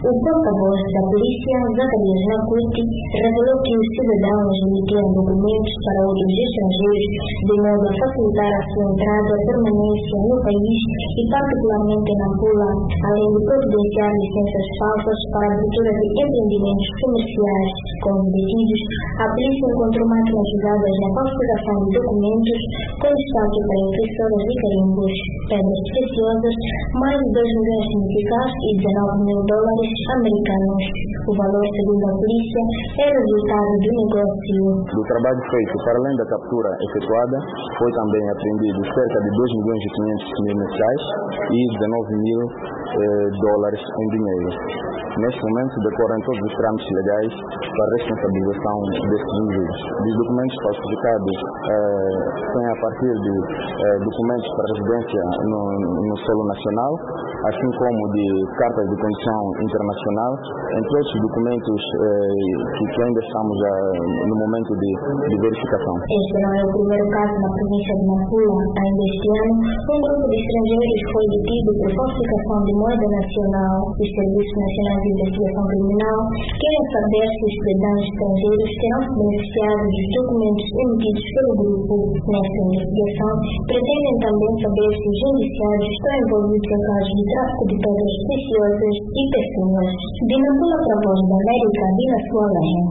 O porta-voz da polícia, Zacarias Nakuti, revelou que os cidadãos emitiam documentos para outros estrangeiros de modo a facilitar a sua entrada e permanência no país e particularmente na Pula, além de providenciar licenças falsas para a abertura de empreendimentos comerciais. Como detidos, a polícia encontrou máquinas usadas na falsificação de documentos com destaque para impressoras e carimbos, pedras preciosas, mais de 2 milhões de meticais e $19.000 americanos. O valor, segundo a polícia, é resultado do negócio. Do trabalho feito, para além da captura efetuada, foi também apreendido cerca de 2.500.000 meticais e $19.000 em dinheiro. Neste momento, decorrem todos os trâmites legais para a responsabilização destes indivíduos. Dos documentos falsificados, são a partir de documentos para residência no solo nacional, assim como de cartas de condição internacional, entre outros documentos que ainda estamos no momento de verificação. Este não é o primeiro caso na província de Nampula. Ainda este ano, um grupo de estrangeiros foi detido por falsificação de moeda nacional. Os Serviços Nacionais de Investigação Criminal querem saber se os cidadãos estrangeiros terão se beneficiado dos documentos emitidos pelo grupo. Nesta investigação, pretendem também saber se os indiciados estão envolvidos em casos de tráfico de pedras preciosas e pessoas. De Nampula para a Voz da América, Dina Sualém.